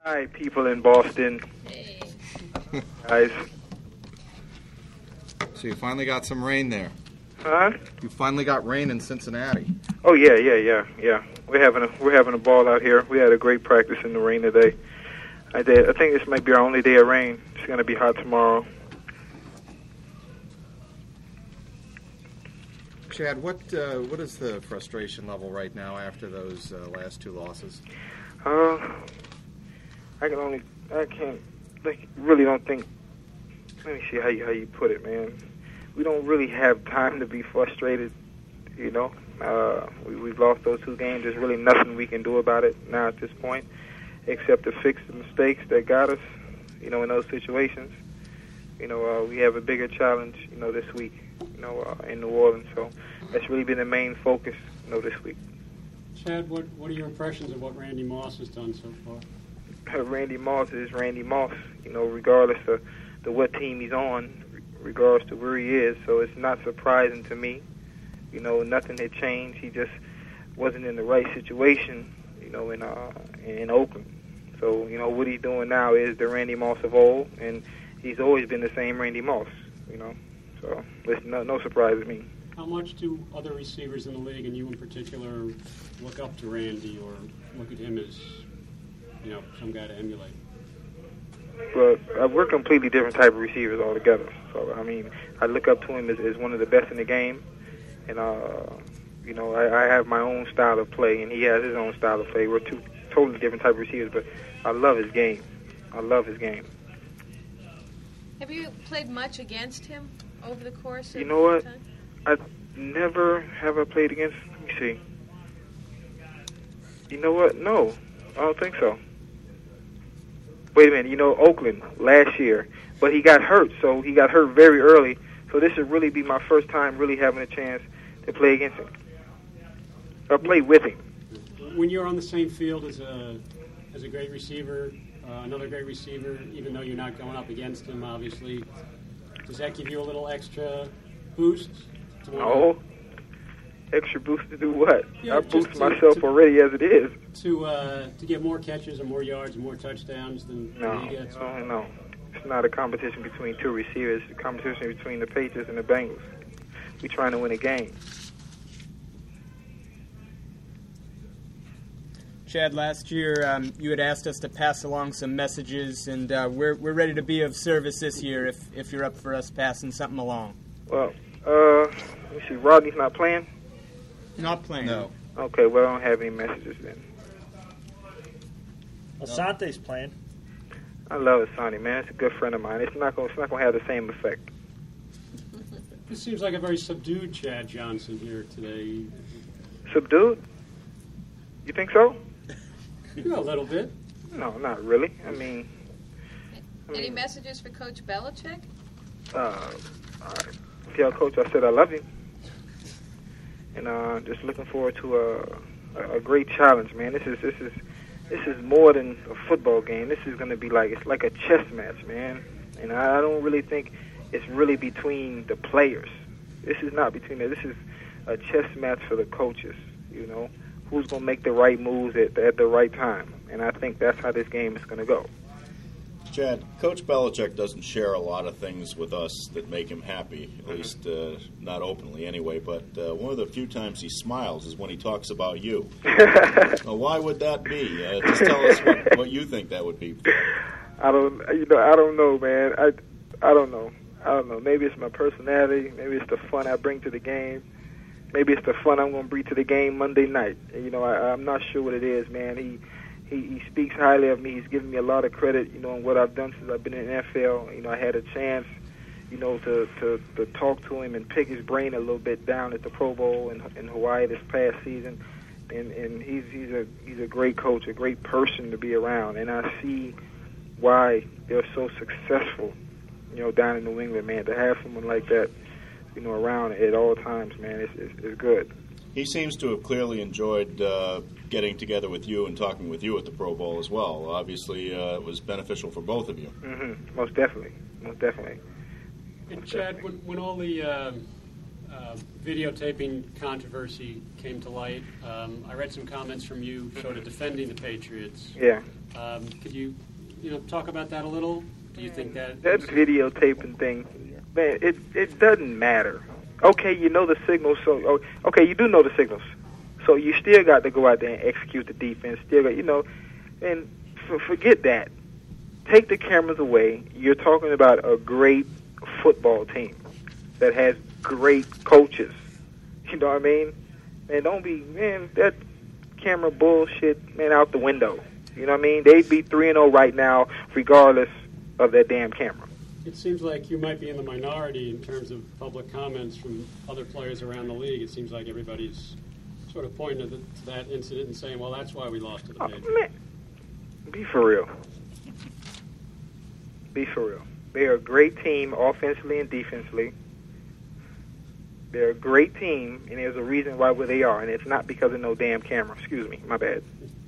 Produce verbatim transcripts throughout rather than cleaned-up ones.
Hi, people in Boston. Hey. Guys. So you finally got some rain there. Huh? You finally got rain in Cincinnati. Oh yeah, yeah, yeah, yeah. We're having a we're having a ball out here. We had a great practice in the rain today. I did. I think this might be our only day of rain. It's going to be hot tomorrow. Chad, what uh, what is the frustration level right now after those uh, last two losses? Uh, I can only I can't like really don't think. Let me see how you how you put it, man. We don't really have time to be frustrated. You know, uh, we, we've lost those two games. There's really nothing we can do about it now at this point, except to fix the mistakes that got us. You know, in those situations. You know, uh, we have a bigger challenge. You know, this week. You know, uh, in New Orleans. So that's really been the main focus. You know, this week. Chad, what what are your impressions of what Randy Moss has done so far? Randy Moss is Randy Moss. You know, regardless of the what team he's on, regardless to where he is. So it's not surprising to me. You know, nothing had changed. He just wasn't in the right situation. You know, in uh, in Oakland. So you know what he's doing now is the Randy Moss of old, and he's always been the same Randy Moss. You know, so it's no no surprise to me. How much do other receivers in the league, and you in particular, look up to Randy or look at him as, you know, some guy to emulate? But uh, we're completely different type of receivers altogether. So I mean, I look up to him as, as one of the best in the game, and uh, you know, I, I have my own style of play, and he has his own style of play. We're two totally different type of receivers, but I love his game. I love his game. Have you played much against him over the course of You know what? time? I never have I played against. Let me see. You know what? No, I don't think so. Wait a minute. You know, Oakland last year, but he got hurt, so he got hurt very early. So this would really be my first time really having a chance to play against him or play with him. When you're on the same field as a as a great receiver, uh, another great receiver, even though you're not going up against him, obviously, does that give you a little extra boost? No. Extra boost to do what? Yeah, I boost to, myself to, already as it is. To uh, to get more catches or more yards and more touchdowns than, No, than he gets. no, no. It's not a competition between two receivers. It's a competition between the Patriots and the Bengals. We're trying to win a game. Chad, last year um, you had asked us to pass along some messages, and uh, we're we're ready to be of service this year if if you're up for us passing something along. Well, uh, let me see. Rodney's not playing? Not playing. No. Okay, well, I don't have any messages then. Asante's playing. I love Asante, man. It's a good friend of mine. It's not going. It's not going to have the same effect. This seems like a very subdued Chad Johnson here today. Subdued? You think so? You know, a little bit. No, not really. I mean, I Any mean, messages for Coach Belichick? uh, I tell Coach I said I love you, and uh, just looking forward to a, a, a great challenge, man. This is this is this is more than a football game. This is going to be like it's like a chess match, man. And I don't really think it's really between the players. This is not between them. This is a chess match for the coaches. You know, who's going to make the right moves at, at the right time. And I think that's how this game is going to go. Chad, Coach Belichick doesn't share a lot of things with us that make him happy, at least uh, not openly anyway, but uh, one of the few times he smiles is when he talks about you. Now, why would that be? Uh, just tell us what, what you think that would be. I don't, you know, I don't know, man. I, I don't know. I don't know. Maybe it's my personality. Maybe it's the fun I bring to the game. Maybe it's the fun I'm going to bring to the game Monday night. You know, I, I'm not sure what it is, man. He, he he speaks highly of me. He's given me a lot of credit, you know, on what I've done since I've been in the N F L. You know, I had a chance, you know, to, to, to talk to him and pick his brain a little bit down at the Pro Bowl in, in Hawaii this past season. And and he's he's a he's a great coach, a great person to be around. And I see why they're so successful, you know, down in New England, man. To have someone like that, you know, around at all times, man, it's, it's, it's good. He seems to have clearly enjoyed uh, getting together with you and talking with you at the Pro Bowl as well. Obviously, uh, it was beneficial for both of you. Mm-hmm. Most definitely. Most definitely. And Chad, when, when all the uh, uh, videotaping controversy came to light. Um, I read some comments from you sort of defending the Patriots. Yeah. Um, could you, you know, talk about that a little? Do you think that... That videotaping thing, man, it, it doesn't matter. Okay, you know the signals, so... Oh, okay, you do know the signals. So you still got to go out there and execute the defense. Still got, you know, and f- forget that. Take the cameras away. You're talking about a great football team that has great coaches. You know what I mean? Man, don't be, man, that camera bullshit, man, out the window. You know what I mean? They'd be three and oh right now, regardless of that damn camera. It seems like you might be in the minority in terms of public comments from other players around the league. It seems like everybody's sort of pointing to, the, to that incident and saying, well, that's why we lost to the Patriots. Oh, man, be for real. Be for real. They're a great team offensively and defensively. They're a great team, and there's a reason why where they are, and it's not because of no damn camera. Excuse me, my bad.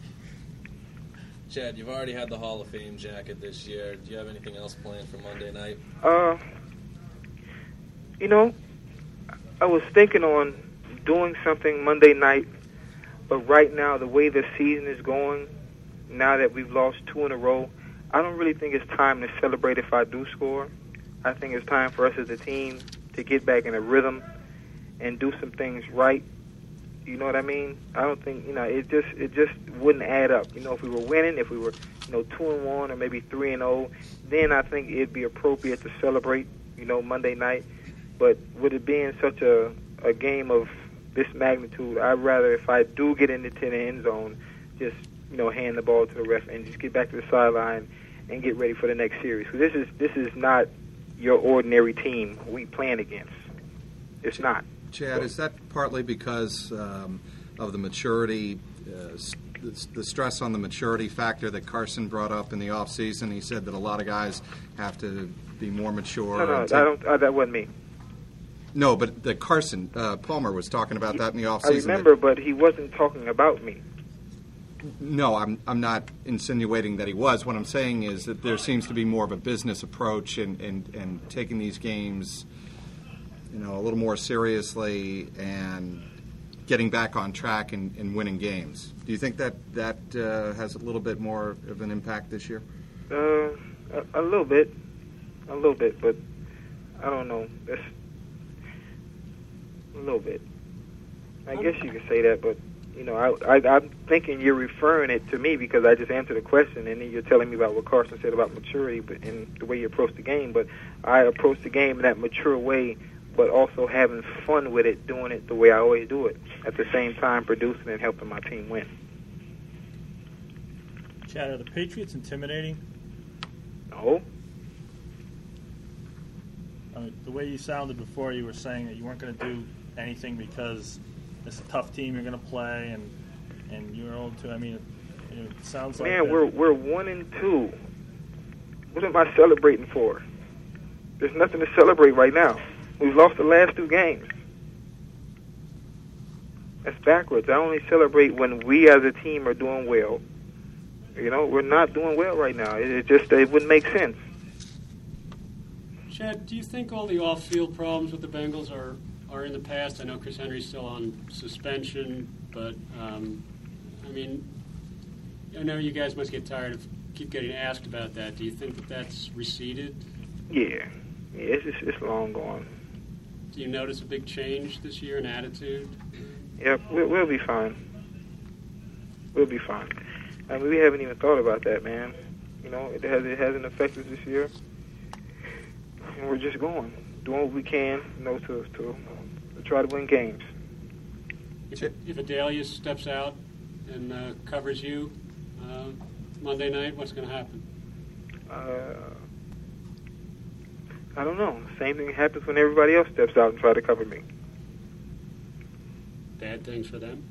Chad, you've already had the Hall of Fame jacket this year. Do you have anything else planned for Monday night? Uh, you know, I was thinking on doing something Monday night, but right now, the way the season is going, now that we've lost two in a row, I don't really think it's time to celebrate if I do score. I think it's time for us as a team to get back in a rhythm and do some things right. You know what I mean? I don't think, you know, it just it just wouldn't add up. You know, if we were winning, if we were, you know, two and one or maybe three and oh, then I think it'd be appropriate to celebrate, you know, Monday night. But with it being such a a game of this magnitude, I'd rather, if I do get into the end zone, just, you know, hand the ball to the ref and just get back to the sideline and get ready for the next series. So this is this is not your ordinary team we playing against. It's not. Chad, is that partly because um, of the maturity, uh, the, the stress on the maturity factor that Carson brought up in the offseason? He said that a lot of guys have to be more mature. No, no, I take... don't. Uh, that wasn't me. No, but the Carson uh, Palmer was talking about that in the offseason. I remember, that... but he wasn't talking about me. No, I'm I'm not insinuating that he was. What I'm saying is that there seems to be more of a business approach and, and, and taking these games, you know, a little more seriously and getting back on track and, and winning games. Do you think that that uh, has a little bit more of an impact this year? Uh, a, a little bit, a little bit, but I don't know. That's a little bit. I guess you could say that, but you know, I, I, I'm thinking you're referring it to me because I just answered the question, and then you're telling me about what Carson said about maturity, but and the way you approach the game. But I approach the game in that mature way, but also having fun with it, doing it the way I always do it. At the same time, producing and helping my team win. Chad, are the Patriots intimidating? No. I mean, the way you sounded before, you were saying that you weren't going to do anything because it's a tough team you're going to play, and and you're old too. I mean, it, it sounds like man, that. we're we're one and two. What am I celebrating for? There's nothing to celebrate right now. We've lost the last two games. That's backwards. I only celebrate when we as a team are doing well. You know, we're not doing well right now. It, it just it wouldn't make sense. Chad, do you think all the off-field problems with the Bengals are, are in the past? I know Chris Henry's still on suspension, but, um, I mean, I know you guys must get tired of keep getting asked about that. Do you think that that's receded? Yeah. Yeah, it's, just, it's long gone. Do you notice a big change this year in attitude? Yep, we'll, we'll be fine. We'll be fine. I mean, we haven't even thought about that, man. You know, it, has, it hasn't affected us this year. And we're just going, doing what we can, you know, to, to, to try to win games. If, if Adelia steps out and uh, covers you uh, Monday night, what's going to happen? Uh, I don't know. Same thing happens when everybody else steps out and try to cover me. Bad things for them?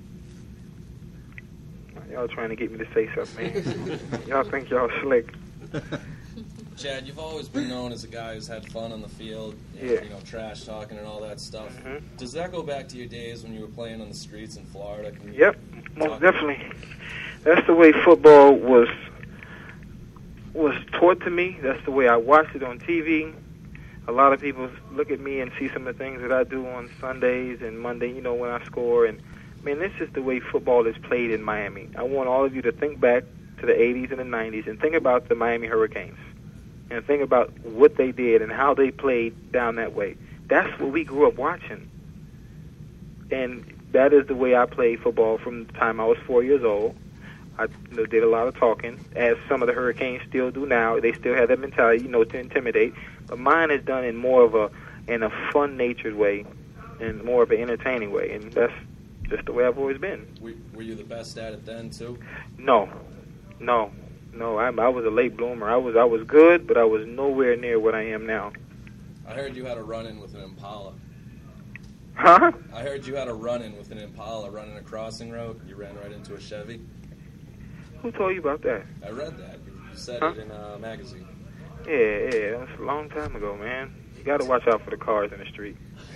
Y'all trying to get me to say something, man. Y'all think y'all slick. Chad, you've always been known as a guy who's had fun on the field, and, yeah. you know, trash talking and all that stuff. Mm-hmm. Does that go back to your days when you were playing on the streets in Florida? Can you yep, most talk? definitely. That's the way football was was taught to me. That's the way I watched it on T V. a lot of people look at me and see some of the things that I do on Sundays and Monday, you know, when I score. And, man, this is the way football is played in Miami. I want all of you to think back to the eighties and the nineties and think about the Miami Hurricanes and think about what they did and how they played down that way. That's what we grew up watching. And that is the way I played football from the time I was four years old. I you know, did a lot of talking, as some of the Hurricanes still do now. They still have that mentality, you know, to intimidate. But mine is done in more of a in a fun-natured way and more of an entertaining way. And that's just the way I've always been. Were, were you the best at it then, too? No. No. No, I, I was a late bloomer. I was I was good, but I was nowhere near what I am now. I heard you had a run-in with an Impala. Huh? I heard you had a run-in with an Impala running a crossing road. You ran right into a Chevy. Who told you about that? I read that. You said huh? it in a magazine. Yeah, yeah, that was a long time ago, man. You got to watch out for the cars in the street.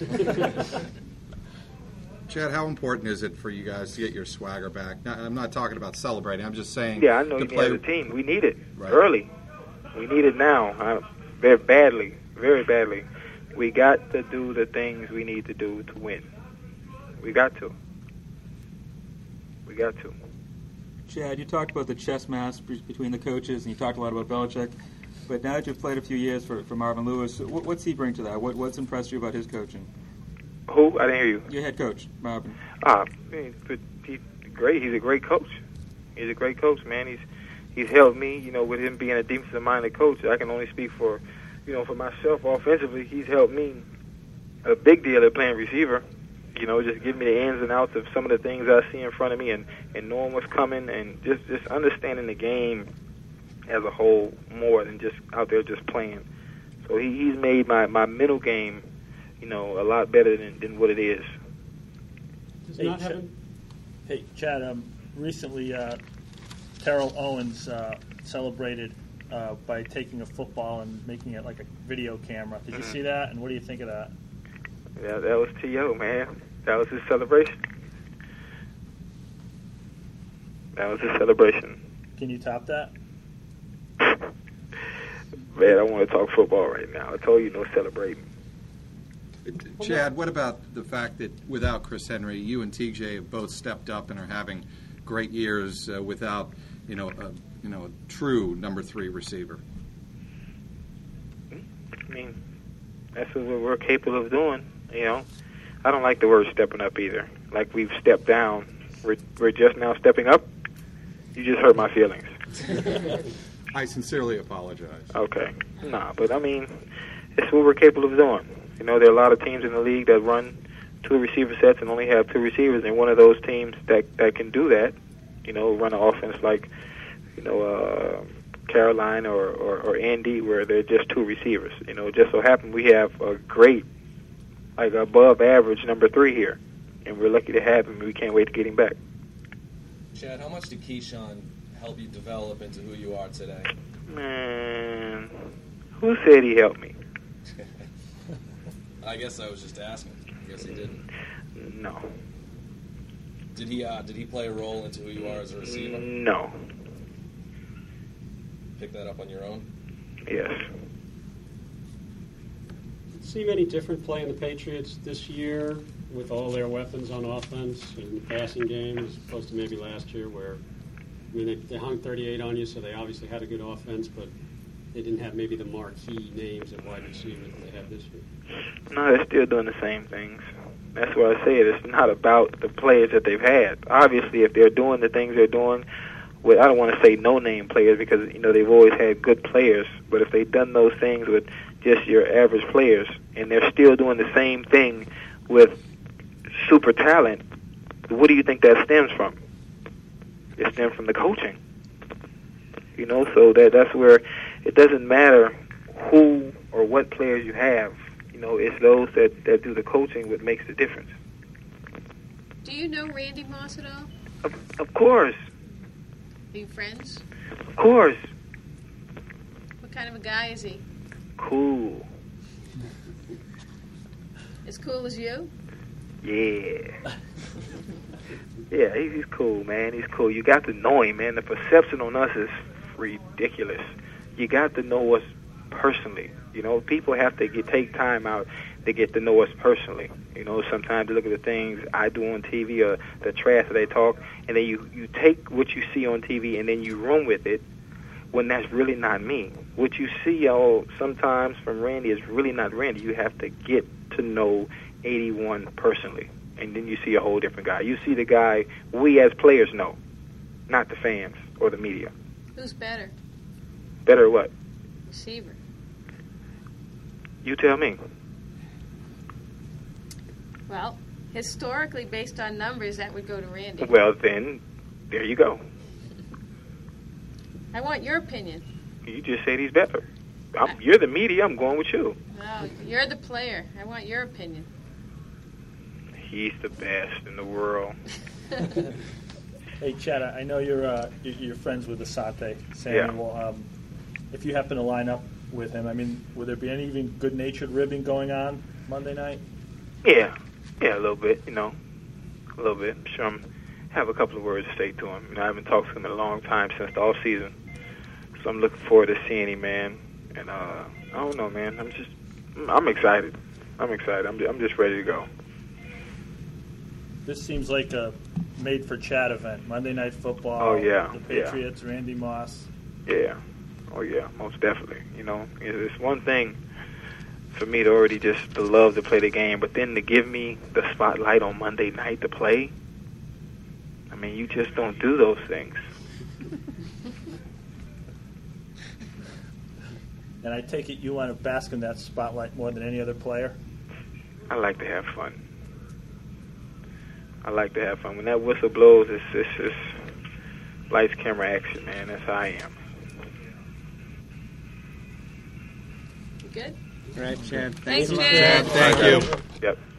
Chad, how important is it for you guys to get your swagger back? Now, I'm not talking about celebrating. I'm just saying. Yeah, I know to you play as a team. We need it right. early. We need it now. Uh, very badly, very badly. We got to do the things we need to do to win. We got to. We got to. Chad, you talked about the chess match between the coaches, and you talked a lot about Belichick. But now that you've played a few years for, for Marvin Lewis, what, what's he bring to that? What, what's impressed you about his coaching? Who? I didn't hear you. Your head coach, Marvin. Ah, he's, he's great. He's a great coach. He's a great coach, man. He's he's helped me, you know, with him being a defensive-minded coach. I can only speak for, you know, for myself. Offensively, he's helped me a big deal at playing receiver. You know, just give me the ins and outs of some of the things I see in front of me, and, and knowing what's coming, and just, just understanding the game as a whole more than just out there just playing. So he, he's made my, my mental game, you know, a lot better than, than what it is. Hey, not Ch- having... hey Chad, um, recently uh, Terrell Owens uh, celebrated uh, by taking a football and making it like a video camera. Did you Mm-hmm. see that, and what do you think of that? Yeah, that was T O, man. That was his celebration. That was his celebration. Can you top that? Man, I want to talk football right now. I told you no celebrating. Chad, what about the fact that without Chris Henry, you and T J have both stepped up and are having great years uh, without, you know, a, you know, a true number three receiver? I mean, that's what we're capable of doing. You know, I don't like the word stepping up either. Like we've stepped down. We're we're just now stepping up. You just hurt my feelings. I sincerely apologize. Okay. Nah, but I mean, it's what we're capable of doing. You know, there are a lot of teams in the league that run two receiver sets and only have two receivers, and one of those teams that that can do that, you know, run an offense like, you know, uh, Carolina or, or, or Indy, where they're just two receivers. You know, it just so happens we have a great, like above average number three here, and we're lucky to have him. We can't wait to get him back. Chad, how much did Keyshawn help you develop into who you are today? Man, who said he helped me? I guess I was just asking. I guess he didn't. No. Did he? Uh, did he play a role into who you are as a receiver? No. Pick that up on your own? Yes. Seem any different playing the Patriots this year with all their weapons on offense and the passing game as opposed to maybe last year where, I mean, they, they hung thirty-eight on you, so they obviously had a good offense, but they didn't have maybe the marquee names at wide receiver that they have this year. No, they're still doing the same things. That's why I say it. It's not about the players that they've had. Obviously, if they're doing the things they're doing, with, I don't want to say no-name players because, you know, they've always had good players, but if they've done those things with just your average players and they're still doing the same thing with super talent, what do you think that stems from? It stems from the coaching. You know, so that that's where it doesn't matter who or what players you have. You know, it's those that, that do the coaching what makes the difference. Do you know Randy Moss at all? Of, of course. Are you friends? Of course. What kind of a guy is he? Cool. As cool as you? Yeah. Yeah, he's, he's cool, man. He's cool. You got to know him, man. The perception on us is ridiculous. You got to know us personally. You know, people have to get, take time out to get to know us personally. You know, sometimes you look at the things I do on T V or the trash that they talk, and then you, you take what you see on T V and then you run with it when that's really not me. What you see oh, sometimes from Randy is really not Randy. You have to get to know eighty-one personally, and then you see a whole different guy. You see the guy we as players know, not the fans or the media. Who's better? Better what? Receiver. You tell me. Well, historically, based on numbers, that would go to Randy. Well, then, there you go. I want your opinion. You just said he's better. I'm, you're the media. I'm going with you. No, you're the player. I want your opinion. He's the best in the world. Hey, Chad, I know you're uh, you're friends with Asante Samuel. Yeah. Um, if you happen to line up with him, I mean, would there be any even good-natured ribbing going on Monday night? Yeah, yeah, a little bit. You know, a little bit. I'm sure I'm have a couple of words to say to him. You know, I haven't talked to him in a long time since the off season, so I'm looking forward to seeing him, man. And uh, I don't know, man. I'm just, I'm excited. I'm excited. I'm, I'm just ready to go. This seems like a made-for-Chad event. Monday Night Football. Oh, yeah, The Patriots, yeah. Randy Moss. Yeah. Oh, yeah, most definitely. You know, it's one thing for me to already just to love to play the game, but then to give me the spotlight on Monday night to play, I mean, you just don't do those things. And I take it you want to bask in that spotlight more than any other player? I like to have fun. I like to have fun. When that whistle blows, it's, it's, it's lights, camera, action, man. That's how I am. You good? All right, Chad. Thanks, Thank you. Chad. Thank you. Yep.